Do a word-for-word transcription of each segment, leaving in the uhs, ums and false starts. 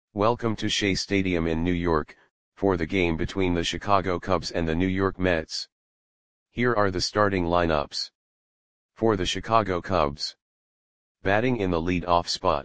Welcome to Shea Stadium in New York, for the game between the Chicago Cubs and the New York Mets. Here are the starting lineups. For the Chicago Cubs. Batting in the lead-off spot.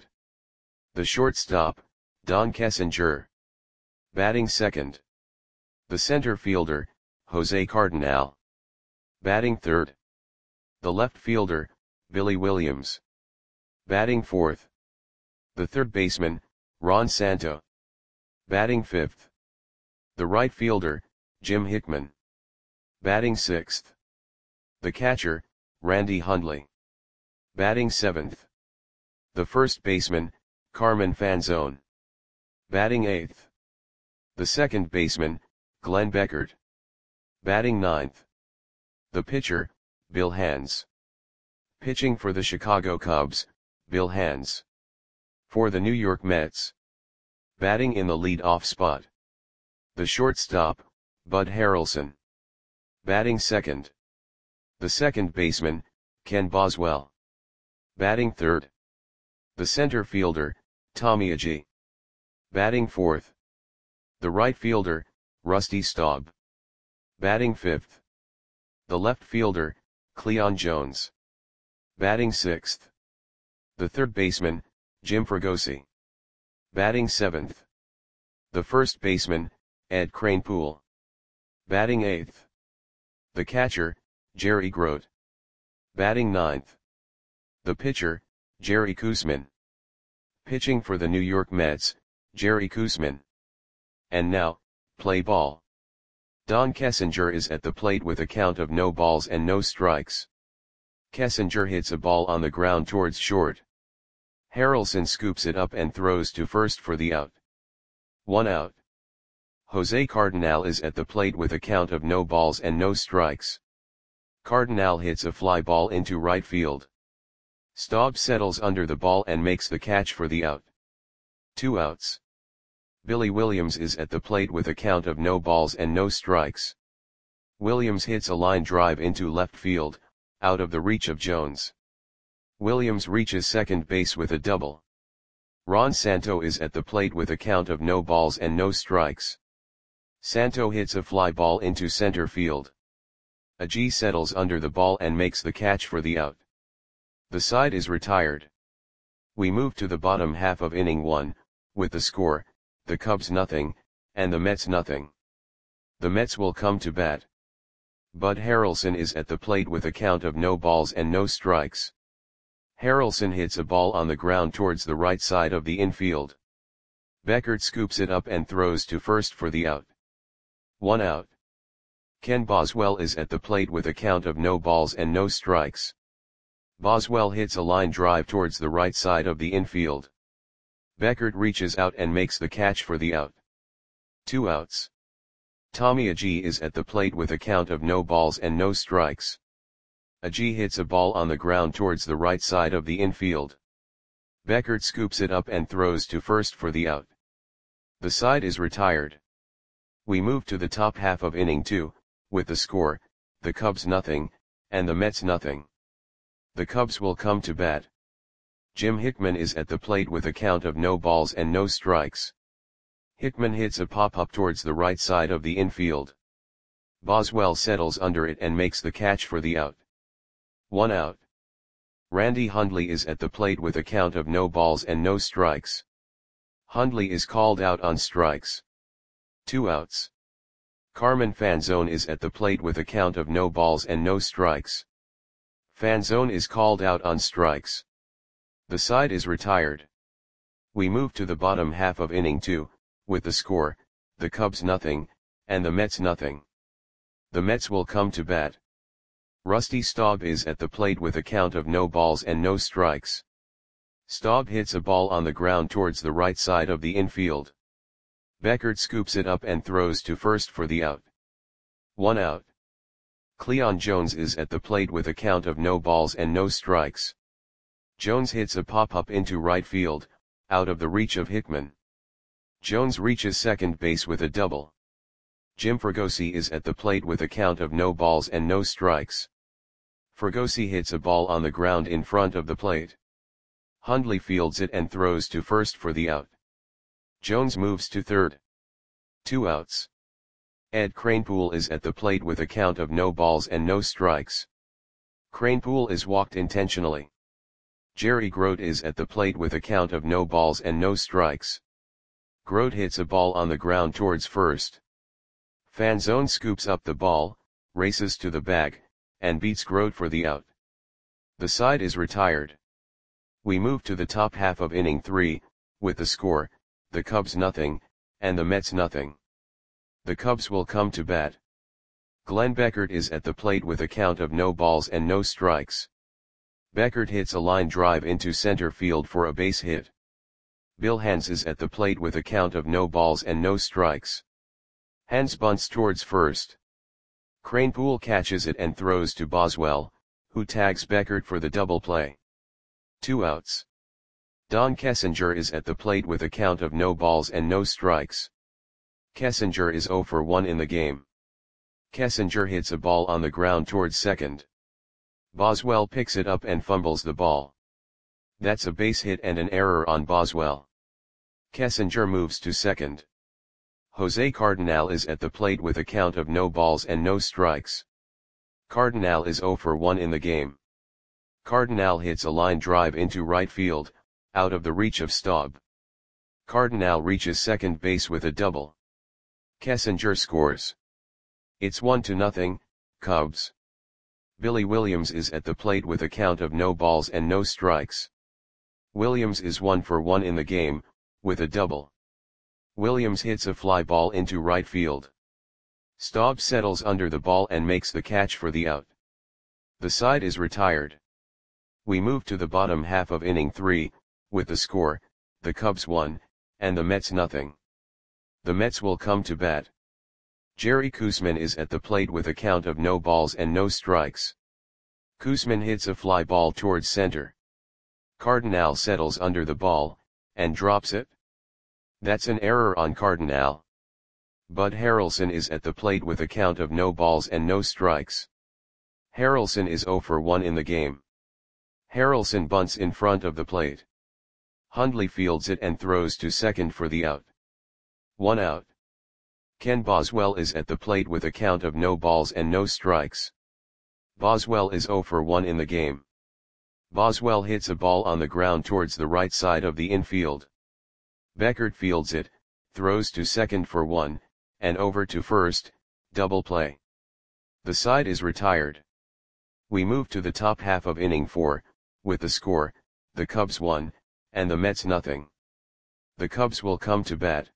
The shortstop, Don Kessinger. Batting second. The center fielder, Jose Cardinal. Batting third. The left fielder, Billy Williams. Batting fourth. The third baseman, Ron Santo. Batting fifth. The right fielder, Jim Hickman. Batting sixth. The catcher, Randy Hundley. Batting seventh. The first baseman, Carmen Fanzone. Batting eighth. The second baseman, Glenn Beckert. Batting ninth. The pitcher, Bill Hands. Pitching for the Chicago Cubs, Bill Hands. For the New York Mets. Batting in the lead-off spot. The shortstop, Bud Harrelson. Batting second. The second baseman, Ken Boswell. Batting third. The center fielder, Tommy Agee. Batting fourth. The right fielder, Rusty Staub. Batting fifth. The left fielder, Cleon Jones. Batting sixth. The third baseman, Jim Fregosi. Batting seventh. The first baseman, Ed Kranepool. Batting eighth. The catcher, Jerry Grote. Batting ninth. The pitcher, Jerry Koosman. Pitching for the New York Mets, Jerry Koosman. And now, play ball. Don Kessinger is at the plate with a count of no balls and no strikes. Kessinger hits a ball on the ground towards short. Harrelson scoops it up and throws to first for the out. One out. Jose Cardinal is at the plate with a count of no balls and no strikes. Cardinal hits a fly ball into right field. Staub settles under the ball and makes the catch for the out. Two outs. Billy Williams is at the plate with a count of no balls and no strikes. Williams hits a line drive into left field, out of the reach of Jones. Williams reaches second base with a double. Ron Santo is at the plate with a count of no balls and no strikes. Santo hits a fly ball into center field. Agee settles under the ball and makes the catch for the out. The side is retired. We move to the bottom half of inning one, with the score, the Cubs nothing, and the Mets nothing. The Mets will come to bat. Bud Harrelson is at the plate with a count of no balls and no strikes. Harrelson hits a ball on the ground towards the right side of the infield. Beckert scoops it up and throws to first for the out. One out. Ken Boswell is at the plate with a count of no balls and no strikes. Boswell hits a line drive towards the right side of the infield. Beckert reaches out and makes the catch for the out. Two outs. Tommy Agee is at the plate with a count of no balls and no strikes. Agee hits a ball on the ground towards the right side of the infield. Beckert scoops it up and throws to first for the out. The side is retired. We move to the top half of inning two, with the score, the Cubs nothing, and the Mets nothing. The Cubs will come to bat. Jim Hickman is at the plate with a count of no balls and no strikes. Hickman hits a pop-up towards the right side of the infield. Boswell settles under it and makes the catch for the out. One out. Randy Hundley is at the plate with a count of no balls and no strikes. Hundley is called out on strikes. Two outs. Carmen Fanzone is at the plate with a count of no balls and no strikes. Fanzone is called out on strikes. The side is retired. We move to the bottom half of inning two, with the score, the Cubs nothing, and the Mets nothing. The Mets will come to bat. Rusty Staub is at the plate with a count of no balls and no strikes. Staub hits a ball on the ground towards the right side of the infield. Beckert scoops it up and throws to first for the out. One out. Cleon Jones is at the plate with a count of no balls and no strikes. Jones hits a pop-up into right field, out of the reach of Hickman. Jones reaches second base with a double. Jim Fregosi is at the plate with a count of no balls and no strikes. Fregosi hits a ball on the ground in front of the plate. Hundley fields it and throws to first for the out. Jones moves to third. Two outs. Ed Kranepool is at the plate with a count of no balls and no strikes. Kranepool is walked intentionally. Jerry Grote is at the plate with a count of no balls and no strikes. Grote hits a ball on the ground towards first. Fanzone scoops up the ball, races to the bag, and beats Grote for the out. The side is retired. We move to the top half of inning three, with the score, the Cubs nothing, and the Mets nothing. The Cubs will come to bat. Glenn Beckert is at the plate with a count of no balls and no strikes. Beckert hits a line drive into center field for a base hit. Bill Hands is at the plate with a count of no balls and no strikes. Hands bunts towards first. Kranepool catches it and throws to Boswell, who tags Beckert for the double play. Two outs. Don Kessinger is at the plate with a count of no balls and no strikes. Kessinger is oh for one in the game. Kessinger hits a ball on the ground towards second. Boswell picks it up and fumbles the ball. That's a base hit and an error on Boswell. Kessinger moves to second. Jose Cardinal is at the plate with a count of no balls and no strikes. Cardinal is oh for one in the game. Cardinal hits a line drive into right field, out of the reach of Staub. Cardinal reaches second base with a double. Kessinger scores. It's one to nothing, Cubs. Billy Williams is at the plate with a count of no balls and no strikes. Williams is one for one in the game, with a double. Williams hits a fly ball into right field. Staub settles under the ball and makes the catch for the out. The side is retired. We move to the bottom half of inning three, with the score, the Cubs one, and the Mets nothing. The Mets will come to bat. Jerry Koosman is at the plate with a count of no balls and no strikes. Koosman hits a fly ball towards center. Cardinal settles under the ball, and drops it. That's an error on Cardinal. Bud Harrelson is at the plate with a count of no balls and no strikes. Harrelson is oh for one in the game. Harrelson bunts in front of the plate. Hundley fields it and throws to second for the out. One out. Ken Boswell is at the plate with a count of no balls and no strikes. Boswell is oh for one in the game. Boswell hits a ball on the ground towards the right side of the infield. Beckert fields it, throws to second for one, and over to first, double play. The side is retired. We move to the top half of inning four, with the score, the Cubs one, and the Mets nothing. The Cubs will come to bat.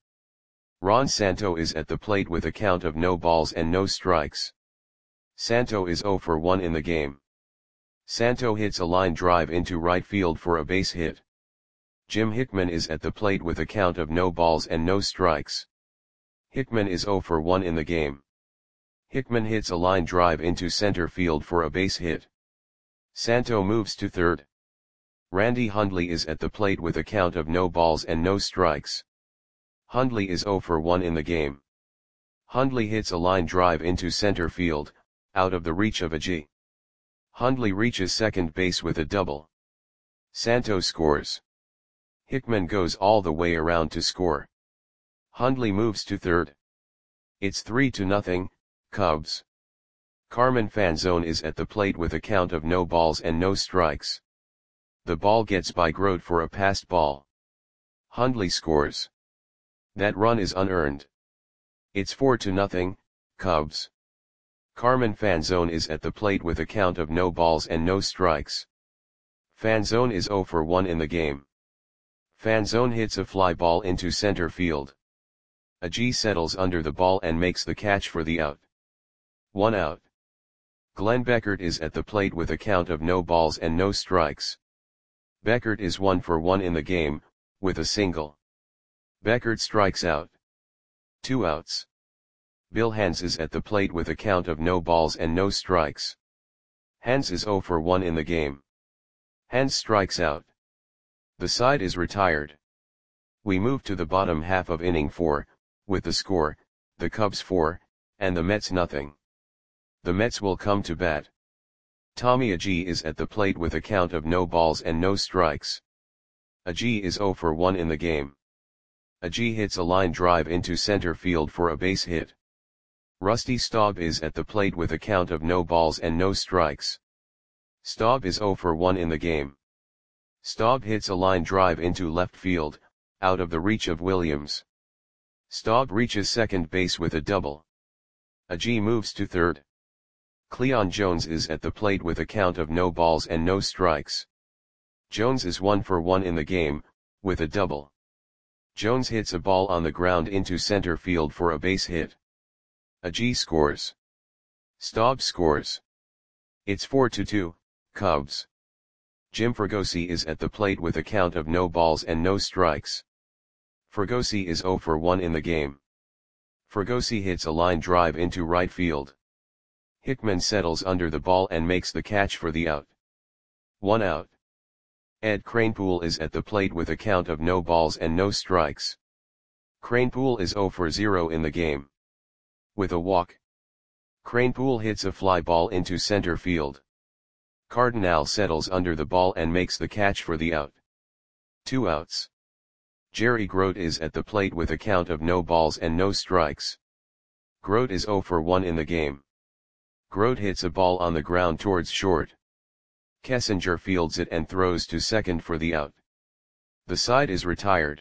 Ron Santo is at the plate with a count of no balls and no strikes. Santo is oh for one in the game. Santo hits a line drive into right field for a base hit. Jim Hickman is at the plate with a count of no balls and no strikes. Hickman is oh for one in the game. Hickman hits a line drive into center field for a base hit. Santo moves to third. Randy Hundley is at the plate with a count of no balls and no strikes. Hundley is oh for one in the game. Hundley hits a line drive into center field, out of the reach of a G. Hundley reaches second base with a double. Santo scores. Hickman goes all the way around to score. Hundley moves to third. It's three to nothing, Cubs. Carmen Fanzone is at the plate with a count of no balls and no strikes. The ball gets by Grote for a passed ball. Hundley scores. That run is unearned. It's four to nothing, Cubs. Carmen Fanzone is at the plate with a count of no balls and no strikes. Fanzone is oh for one in the game. Fanzone hits a fly ball into center field. A G settles under the ball and makes the catch for the out. One out. Glenn Beckert is at the plate with a count of no balls and no strikes. Beckert is one for one in the game, with a single. Beckert strikes out. Two outs. Bill Hands is at the plate with a count of no balls and no strikes. Hands is oh for one in the game. Hands strikes out. The side is retired. We move to the bottom half of inning four, with the score, the Cubs four, and the Mets nothing. The Mets will come to bat. Tommy Agee is at the plate with a count of no balls and no strikes. Agee is oh for one in the game. Agee hits a line drive into center field for a base hit. Rusty Staub is at the plate with a count of no balls and no strikes. Staub is zero for one in the game. Staub hits a line drive into left field, out of the reach of Williams. Staub reaches second base with a double. Agee moves to third. Cleon Jones is at the plate with a count of no balls and no strikes. Jones is one for one in the game, with a double. Jones hits a ball on the ground into center field for a base hit. Agee scores. Staub scores. It's four to two, Cubs. Jim Fregosi is at the plate with a count of no balls and no strikes. Fregosi is zero for one in the game. Fregosi hits a line drive into right field. Hickman settles under the ball and makes the catch for the out. One out. Ed Kranepool is at the plate with a count of no balls and no strikes. Kranepool is zero for zero in the game. With a walk, Kranepool hits a fly ball into center field. Cardinal settles under the ball and makes the catch for the out. Two outs. Jerry Grote is at the plate with a count of no balls and no strikes. Grote is zero for one in the game. Grote hits a ball on the ground towards short. Kessinger fields it and throws to second for the out. The side is retired.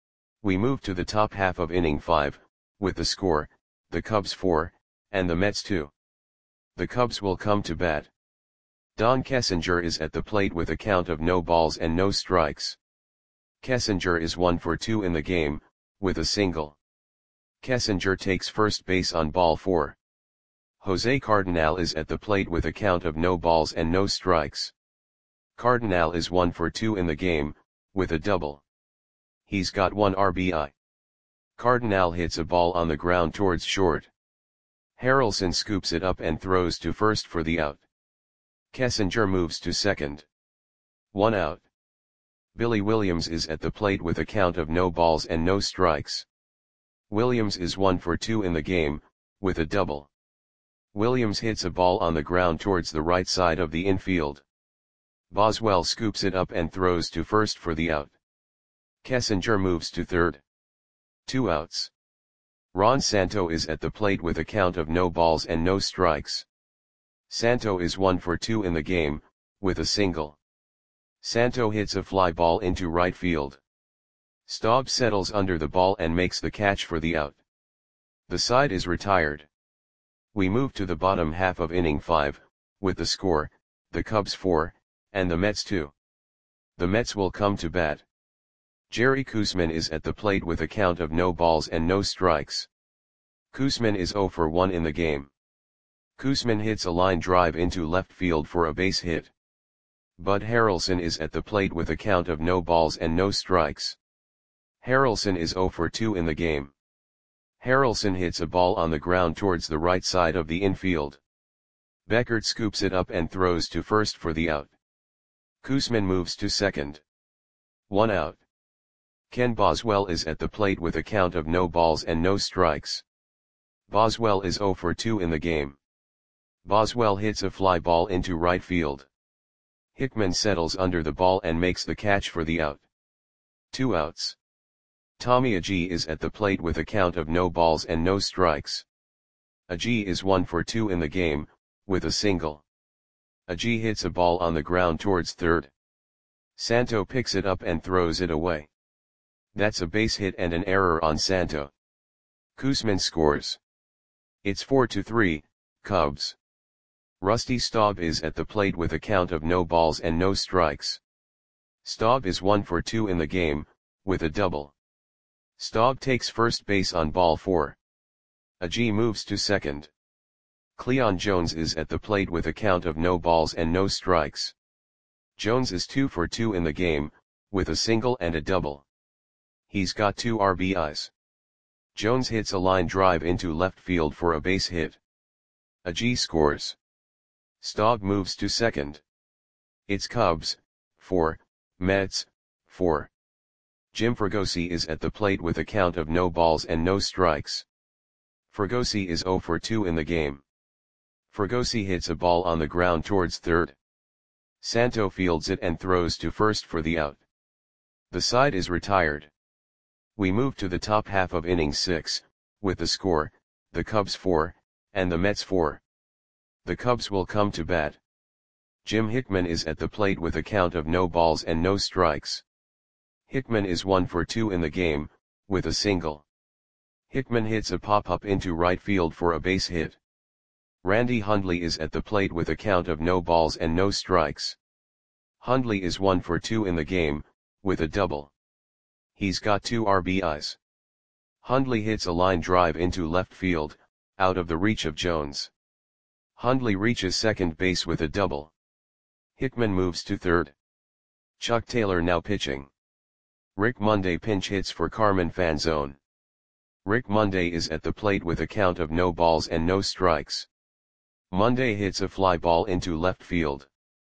We move to the top half of inning five, with the score, the Cubs four, and the Mets two. The Cubs will come to bat. Don Kessinger is at the plate with a count of no balls and no strikes. Kessinger is one for two in the game, with a single. Kessinger takes first base on ball four. Jose Cardinal is at the plate with a count of no balls and no strikes. Cardinal is one for two in the game, with a double. He's got one R B I. Cardinal hits a ball on the ground towards short. Harrelson scoops it up and throws to first for the out. Kessinger moves to second. One out. Billy Williams is at the plate with a count of no balls and no strikes. Williams is one for two in the game, with a double. Williams hits a ball on the ground towards the right side of the infield. Boswell scoops it up and throws to first for the out. Kessinger moves to third. Two outs. Ron Santo is at the plate with a count of no balls and no strikes. Santo is one for two in the game, with a single. Santo hits a fly ball into right field. Staub settles under the ball and makes the catch for the out. The side is retired. We move to the bottom half of inning five, with the score, the Cubs four, and the Mets two. The Mets will come to bat. Jerry Koosman is at the plate with a count of no balls and no strikes. Koosman is zero for one in the game. Koosman hits a line drive into left field for a base hit. Bud Harrelson is at the plate with a count of no balls and no strikes. Harrelson is zero for two in the game. Harrelson hits a ball on the ground towards the right side of the infield. Beckert scoops it up and throws to first for the out. Koosman moves to second. One out. Ken Boswell is at the plate with a count of no balls and no strikes. Boswell is zero for two in the game. Boswell hits a fly ball into right field. Hickman settles under the ball and makes the catch for the out. Two outs. Tommy Agee is at the plate with a count of no balls and no strikes. Agee is one for two in the game, with a single. Agee hits a ball on the ground towards third. Santo picks it up and throws it away. That's a base hit and an error on Santo. Koosman scores. It's four to three, Cubs. Rusty Staub is at the plate with a count of no balls and no strikes. Staub is one for two in the game, with a double. Staub takes first base on ball four. Agee moves to second. Cleon Jones is at the plate with a count of no balls and no strikes. Jones is two for two in the game, with a single and a double. He's got two R B Is. Jones hits a line drive into left field for a base hit. Agee scores. Staub moves to second. It's Cubs, four, Mets, four. Jim Fregosi is at the plate with a count of no balls and no strikes. Fregosi is zero for two in the game. Fregosi hits a ball on the ground towards third. Santo fields it and throws to first for the out. The side is retired. We move to the top half of inning six, with the score, the Cubs four, and the Mets four. The Cubs will come to bat. Jim Hickman is at the plate with a count of no balls and no strikes. Hickman is one for two in the game, with a single. Hickman hits a pop-up into right field for a base hit. Randy Hundley is at the plate with a count of no balls and no strikes. Hundley is one for two in the game, with a double. He's got two R B Is. Hundley hits a line drive into left field, out of the reach of Jones. Hundley reaches second base with a double. Hickman moves to third. Chuck Taylor now pitching. Rick Monday pinch hits for Carmen Fanzone. Rick Monday is at the plate with a count of no balls and no strikes. Monday hits a fly ball into left field.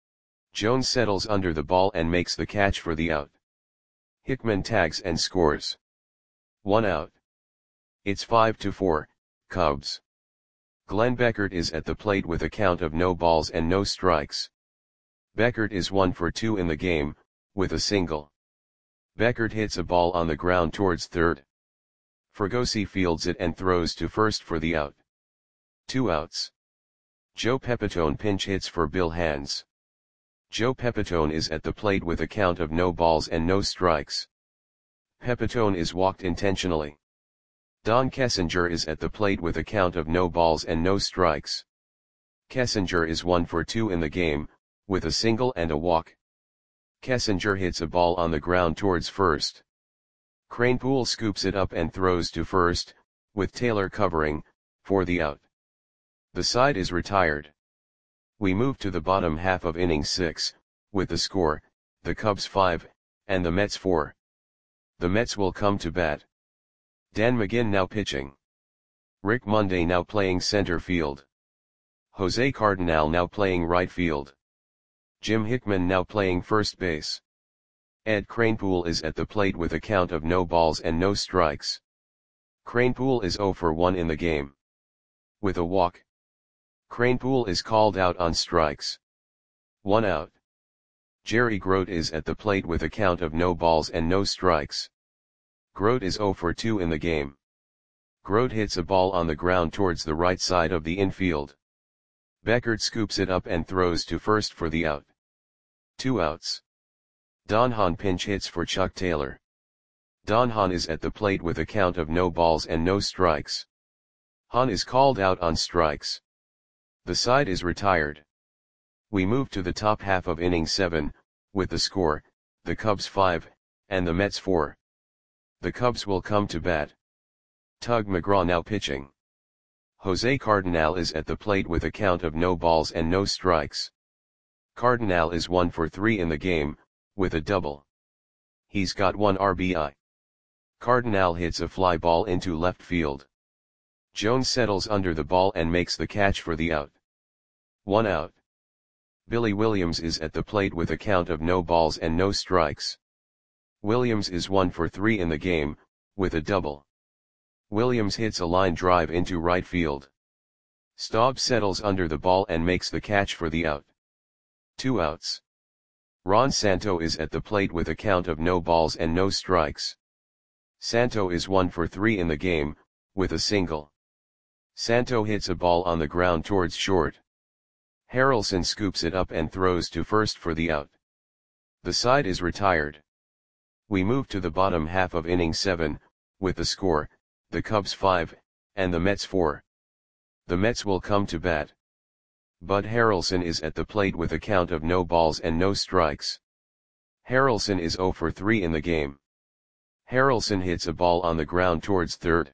Jones settles under the ball and makes the catch for the out. Hickman tags and scores. One out. It's five to four, Cubs. Glenn Beckert is at the plate with a count of no balls and no strikes. Beckert is one for two in the game, with a single. Beckert hits a ball on the ground towards third. Fregosi fields it and throws to first for the out. Two outs. Joe Pepitone pinch hits for Bill Hands. Joe Pepitone is at the plate with a count of no balls and no strikes. Pepitone is walked intentionally. Don Kessinger is at the plate with a count of no balls and no strikes. Kessinger is one for two in the game, with a single and a walk. Kessinger hits a ball on the ground towards first. Kranepool scoops it up and throws to first, with Taylor covering, for the out. The side is retired. We move to the bottom half of inning six, with the score, the Cubs five, and the Mets four. The Mets will come to bat. Dan McGinn now pitching. Rick Monday now playing center field. Jose Cardinal now playing right field. Jim Hickman now playing first base. Ed Kranepool is at the plate with a count of no balls and no strikes. Kranepool is zero for one in the game. With a walk. Kranepool is called out on strikes. One out. Jerry Grote is at the plate with a count of no balls and no strikes. Grote is zero for two in the game. Grote hits a ball on the ground towards the right side of the infield. Beckert scoops it up and throws to first for the out. Two outs. Don Hahn pinch hits for Chuck Taylor. Don Hahn is at the plate with a count of no balls and no strikes. Hahn is called out on strikes. The side is retired. We move to the top half of inning seven, with the score, the Cubs five, and the Mets four. The Cubs will come to bat. Tug McGraw now pitching. Jose Cardinal is at the plate with a count of no balls and no strikes. Cardinal is one for three in the game, with a double. He's got one R B I. Cardinal hits a fly ball into left field. Jones settles under the ball and makes the catch for the out. One out. Billy Williams is at the plate with a count of no balls and no strikes. Williams is one for three in the game, with a double. Williams hits a line drive into right field. Staub settles under the ball and makes the catch for the out. Two outs. Ron Santo is at the plate with a count of no balls and no strikes. Santo is one for three in the game, with a single. Santo hits a ball on the ground towards short. Harrelson scoops it up and throws to first for the out. The side is retired. We move to the bottom half of inning seven, with the score, the Cubs five, and the Mets four. The Mets will come to bat. Bud Harrelson is at the plate with a count of no balls and no strikes. Harrelson is zero for three in the game. Harrelson hits a ball on the ground towards third.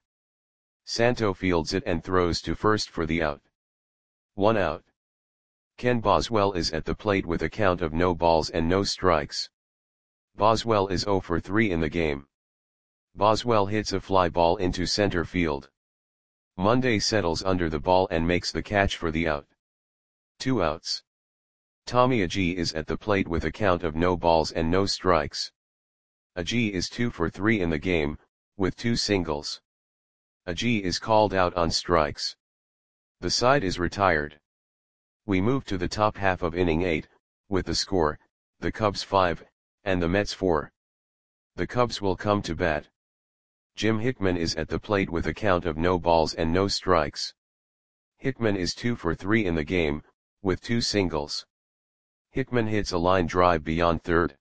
Santo fields it and throws to first for the out. One out. Ken Boswell is at the plate with a count of no balls and no strikes. Boswell is zero for three in the game. Boswell hits a fly ball into center field. Monday settles under the ball and makes the catch for the out. Two outs. Tommy Agee is at the plate with a count of no balls and no strikes. Agee is two for three in the game, with two singles. Agee is called out on strikes. The side is retired. We move to the top half of inning eight, with the score, the Cubs five, and the Mets four. The Cubs will come to bat. Jim Hickman is at the plate with a count of no balls and no strikes. Hickman is two for three in the game, with two singles. Hickman hits a line drive beyond third.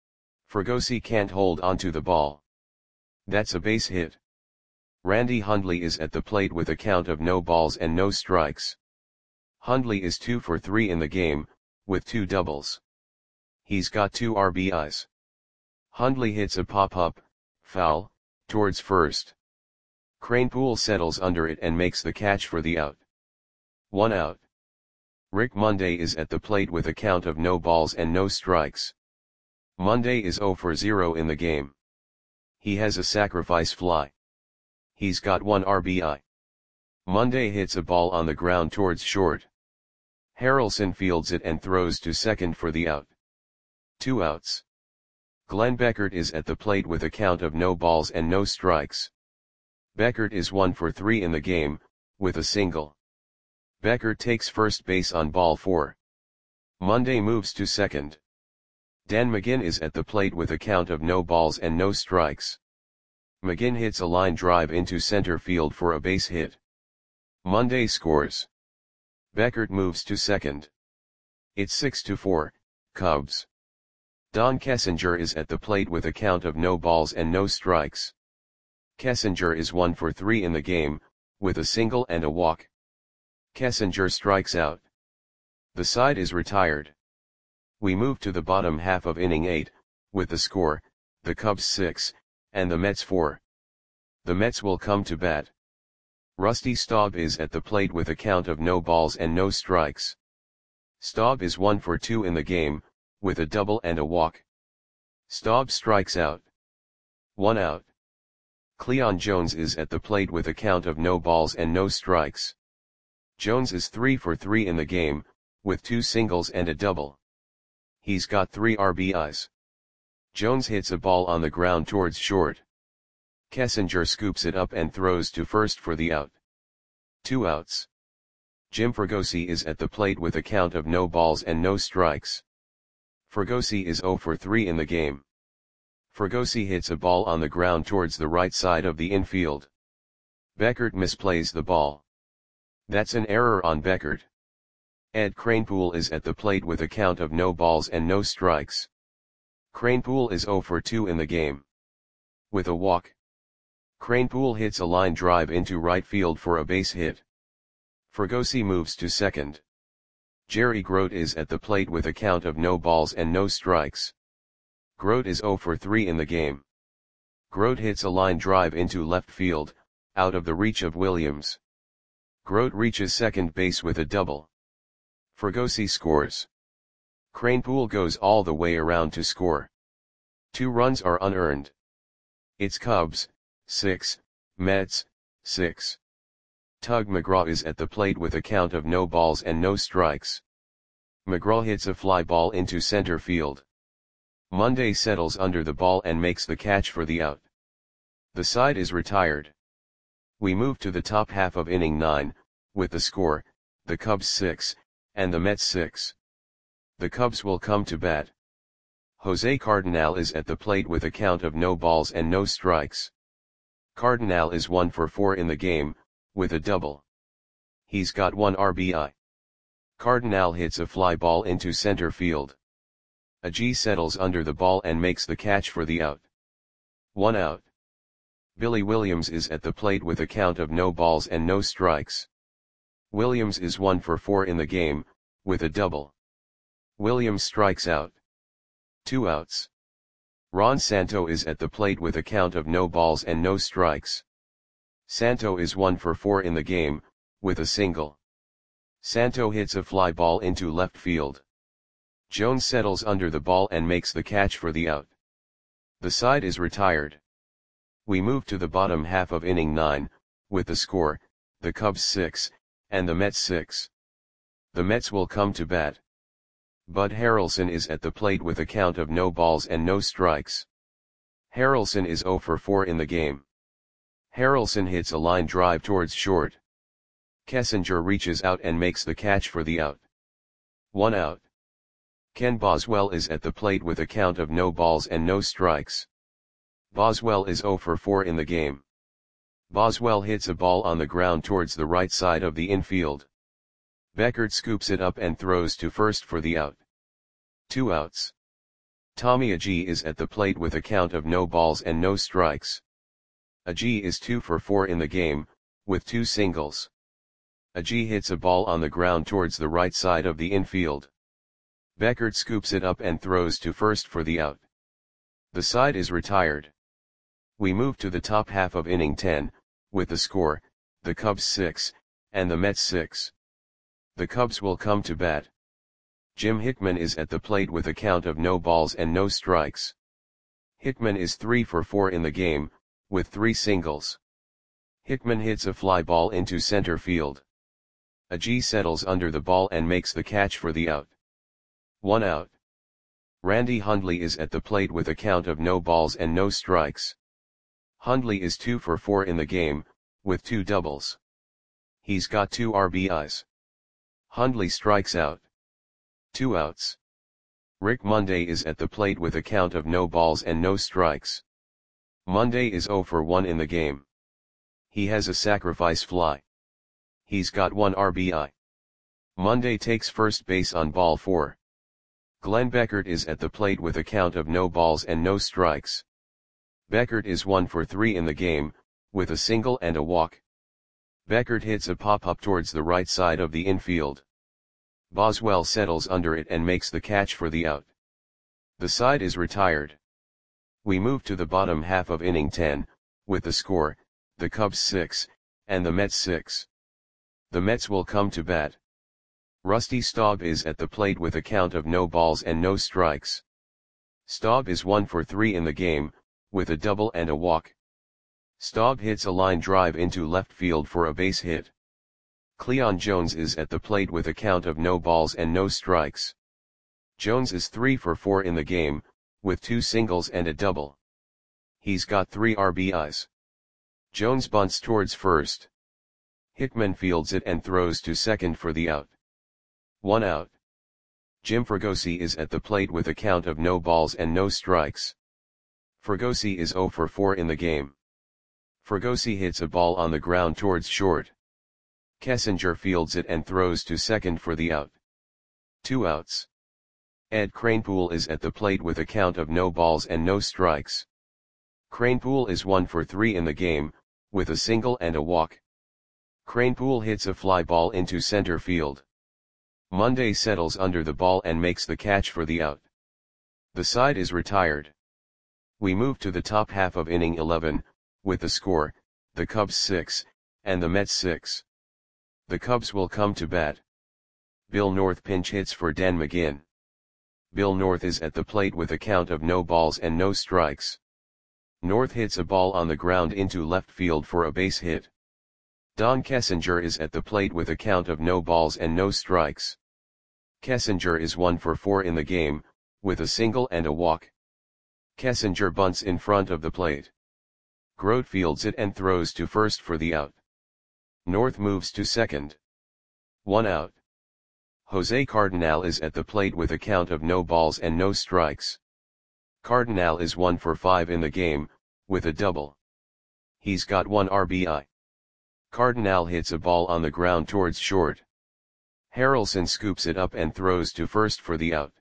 Fregosi can't hold onto the ball. That's a base hit. Randy Hundley is at the plate with a count of no balls and no strikes. Hundley is two for three in the game, with two doubles. He's got two R B Is. Hundley hits a pop-up, foul, towards first. Kranepool settles under it and makes the catch for the out. One out. Rick Monday is at the plate with a count of no balls and no strikes. Monday is zero for zero in the game. He has a sacrifice fly. He's got one R B I. Monday hits a ball on the ground towards short. Harrelson fields it and throws to second for the out. Two outs. Glenn Beckert is at the plate with a count of no balls and no strikes. Beckert is one for three in the game, with a single. Beckert takes first base on ball four. Monday moves to second. Dan McGinn is at the plate with a count of no balls and no strikes. McGinn hits a line drive into center field for a base hit. Monday scores. Beckert moves to second. It's six to four, Cubs. Don Kessinger is at the plate with a count of no balls and no strikes. Kessinger is one for three in the game, with a single and a walk. Kessinger strikes out. The side is retired. We move to the bottom half of inning eight, with the score, the Cubs six, and the Mets four. The Mets will come to bat. Rusty Staub is at the plate with a count of no balls and no strikes. Staub is one for two in the game, with a double and a walk. Staub strikes out. One out. Cleon Jones is at the plate with a count of no balls and no strikes. Jones is three for three in the game, with two singles and a double. He's got three R B Is. Jones hits a ball on the ground towards short. Kessinger scoops it up and throws to first for the out. Two outs. Jim Fregosi is at the plate with a count of no balls and no strikes. Fregosi is zero for three in the game. Fregosi hits a ball on the ground towards the right side of the infield. Beckert misplays the ball. That's an error on Beckert. Ed Kranepool is at the plate with a count of no balls and no strikes. Kranepool is zero for two in the game. With a walk. Kranepool hits a line drive into right field for a base hit. Fregosi moves to second. Jerry Grote is at the plate with a count of no balls and no strikes. Grote is zero for three in the game. Grote hits a line drive into left field, out of the reach of Williams. Grote reaches second base with a double. Fregosi scores. Kranepool goes all the way around to score. Two runs are unearned. It's Cubs, six, Mets, six. Tug McGraw is at the plate with a count of no balls and no strikes. McGraw hits a fly ball into center field. Monday settles under the ball and makes the catch for the out. The side is retired. We move to the top half of inning nine, with the score, the Cubs six, and the Mets six. The Cubs will come to bat. Jose Cardinal is at the plate with a count of no balls and no strikes. Cardinal is one for four in the game, with a double. He's got one R B I. Cardinal hits a fly ball into center field. Agee settles under the ball and makes the catch for the out. One out. Billy Williams is at the plate with a count of no balls and no strikes. Williams is one for four in the game, with a double. Williams strikes out. Two outs. Ron Santo is at the plate with a count of no balls and no strikes. Santo is one for four in the game, with a single. Santo hits a fly ball into left field. Jones settles under the ball and makes the catch for the out. The side is retired. We move to the bottom half of inning nine, with the score, the Cubs six, and the Mets six. The Mets will come to bat. Bud Harrelson is at the plate with a count of no balls and no strikes. Harrelson is zero for four in the game. Harrelson hits a line drive towards short. Kessinger reaches out and makes the catch for the out. One out. Ken Boswell is at the plate with a count of no balls and no strikes. Boswell is zero for four in the game. Boswell hits a ball on the ground towards the right side of the infield. Beckert scoops it up and throws to first for the out. Two outs. Tommy Agee is at the plate with a count of no balls and no strikes. Agee is two for four in the game, with two singles. Agee hits a ball on the ground towards the right side of the infield. Beckert scoops it up and throws to first for the out. The side is retired. We move to the top half of inning ten, with the score, the Cubs six, and the Mets six. The Cubs will come to bat. Jim Hickman is at the plate with a count of no balls and no strikes. Hickman is three for four in the game, with three singles. Hickman hits a fly ball into center field. Agee settles under the ball and makes the catch for the out. One out. Randy Hundley is at the plate with a count of no balls and no strikes. Hundley is two for four in the game, with two doubles. He's got two R B Is. Hundley strikes out. Two outs. Rick Monday is at the plate with a count of no balls and no strikes. Monday is zero for one in the game. He has a sacrifice fly. He's got one R B I. Monday takes first base on ball four. Glenn Beckert is at the plate with a count of no balls and no strikes. Beckert is one for three in the game, with a single and a walk. Beckert hits a pop-up towards the right side of the infield. Boswell settles under it and makes the catch for the out. The side is retired. We move to the bottom half of inning ten, with the score, the Cubs six, and the Mets six. The Mets will come to bat. Rusty Staub is at the plate with a count of no balls and no strikes. Staub is one for three in the game, with a double and a walk. Staub hits a line drive into left field for a base hit. Cleon Jones is at the plate with a count of no balls and no strikes. Jones is three for four in the game, with two singles and a double. He's got three R B Is. Jones bunts towards first. Hickman fields it and throws to second for the out. One out. Jim Fregosi is at the plate with a count of no balls and no strikes. Fregosi is zero for four in the game. Fregosi hits a ball on the ground towards short. Kessinger fields it and throws to second for the out. Two outs. Ed Kranepool is at the plate with a count of no balls and no strikes. Kranepool is one for three in the game, with a single and a walk. Kranepool hits a fly ball into center field. Monday settles under the ball and makes the catch for the out. The side is retired. We move to the top half of inning eleven, with the score, the Cubs six, and the Mets six. The Cubs will come to bat. Bill North pinch hits for Dan McGinn. Bill North is at the plate with a count of no balls and no strikes. North hits a ball on the ground into left field for a base hit. Don Kessinger is at the plate with a count of no balls and no strikes. Kessinger is one for four in the game, with a single and a walk. Kessinger bunts in front of the plate. Grote fields it and throws to first for the out. North moves to second. One out. Jose Cardinal is at the plate with a count of no balls and no strikes. Cardinal is one for five in the game, with a double. He's got one R B I. Cardinal hits a ball on the ground towards short. Harrelson scoops it up and throws to first for the out.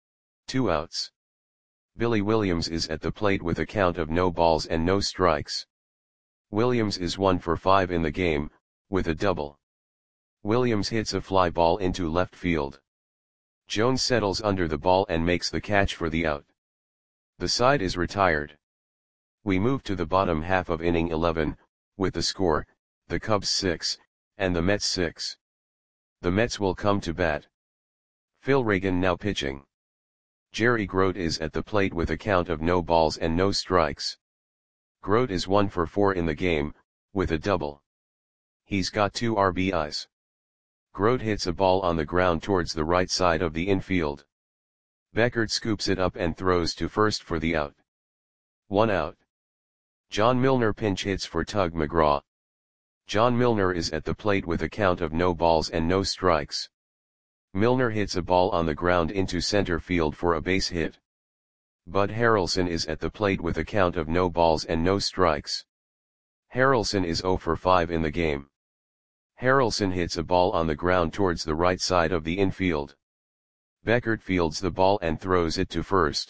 Two outs. Billy Williams is at the plate with a count of no balls and no strikes. Williams is one for five in the game, with a double. Williams hits a fly ball into left field. Jones settles under the ball and makes the catch for the out. The side is retired. We move to the bottom half of inning eleven, with the score, the Cubs six, and the Mets six. The Mets will come to bat. Phil Reagan now pitching. Jerry Grote is at the plate with a count of no balls and no strikes. Grote is one for four in the game, with a double. He's got two R B Is. Grote hits a ball on the ground towards the right side of the infield. Beckert scoops it up and throws to first for the out. One out. John Milner pinch hits for Tug McGraw. John Milner is at the plate with a count of no balls and no strikes. Milner hits a ball on the ground into center field for a base hit. Bud Harrelson is at the plate with a count of no balls and no strikes. Harrelson is zero for five in the game. Harrelson hits a ball on the ground towards the right side of the infield. Beckert fields the ball and throws it to first.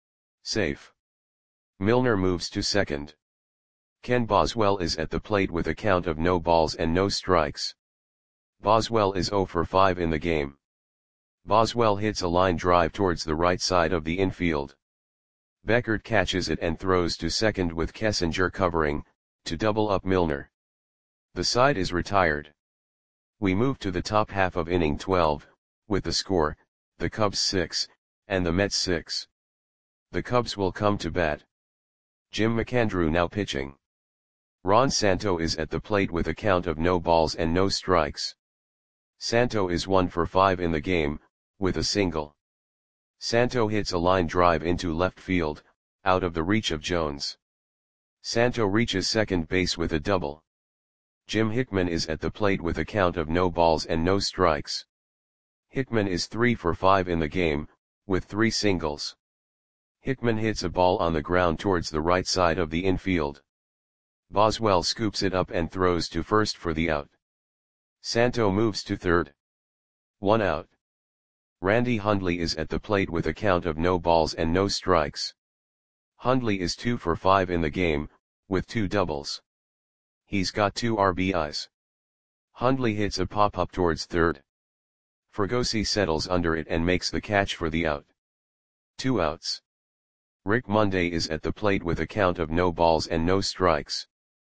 Safe. Milner moves to second. Ken Boswell is at the plate with a count of no balls and no strikes. Boswell is zero for five in the game. Boswell hits a line drive towards the right side of the infield. Beckert catches it and throws to second with Kessinger covering, to double up Milner. The side is retired. We move to the top half of inning twelve, with the score, the Cubs six, and the Mets six. The Cubs will come to bat. Jim McAndrew now pitching. Ron Santo is at the plate with a count of no balls and no strikes. Santo is one for five in the game, with a single. Santo hits a line drive into left field, out of the reach of Jones. Santo reaches second base with a double. Jim Hickman is at the plate with a count of no balls and no strikes. Hickman is three for five in the game, with three singles. Hickman hits a ball on the ground towards the right side of the infield. Boswell scoops it up and throws to first for the out. Santo moves to third. One out. Randy Hundley is at the plate with a count of no balls and no strikes. Hundley is two for five in the game, with two doubles. He's got two R B Is. Hundley hits a pop-up towards third. Fregosi settles under it and makes the catch for the out. Two outs. Rick Monday is at the plate with a count of no balls and no strikes.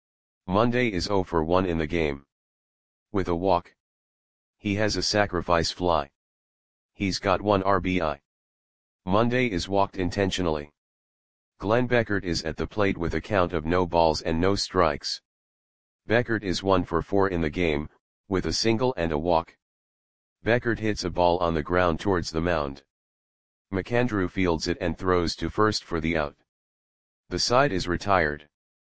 Monday is zero for one in the game. With a walk. He has a sacrifice fly. He's got one R B I. Monday is walked intentionally. Glenn Beckert is at the plate with a count of no balls and no strikes. Beckert is one for four in the game, with a single and a walk. Beckert hits a ball on the ground towards the mound. McAndrew fields it and throws to first for the out. The side is retired.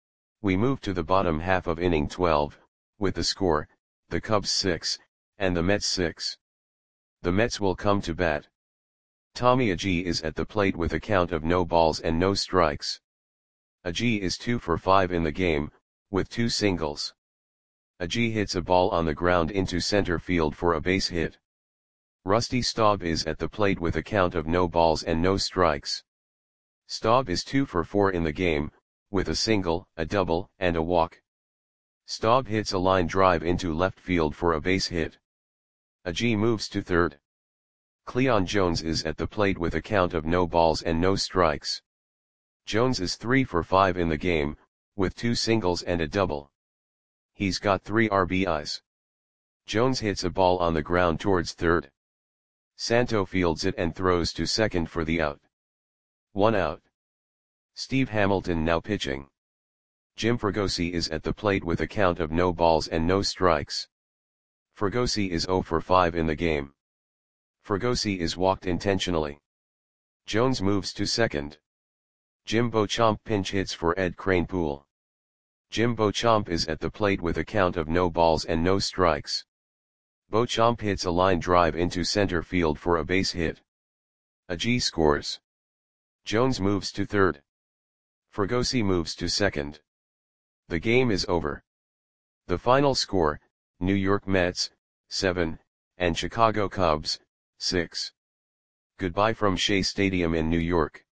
We move to the bottom half of inning twelve, with the score, the Cubs six, and the Mets six. The Mets will come to bat. Tommy Agee is at the plate with a count of no balls and no strikes. Agee is two for five in the game, with two singles. Agee hits a ball on the ground into center field for a base hit. Rusty Staub is at the plate with a count of no balls and no strikes. Staub is two for four in the game, with a single, a double, and a walk. Staub hits a line drive into left field for a base hit. Agee moves to third. Cleon Jones is at the plate with a count of no balls and no strikes. Jones is three for five in the game, with two singles and a double. He's got three R B Is. Jones hits a ball on the ground towards third. Santo fields it and throws to second for the out. One out. Steve Hamilton now pitching. Jim Fregosi is at the plate with a count of no balls and no strikes. Fregosi is zero for five in the game. Fregosi is walked intentionally. Jones moves to second. Jim Beauchamp pinch hits for Ed Kranepool. Jim Beauchamp is at the plate with a count of no balls and no strikes. Beauchamp hits a line drive into center field for a base hit. Agee scores. Jones moves to third. Fregosi moves to second. The game is over. The final score, New York Mets, seven, and Chicago Cubs, six. Goodbye from Shea Stadium in New York.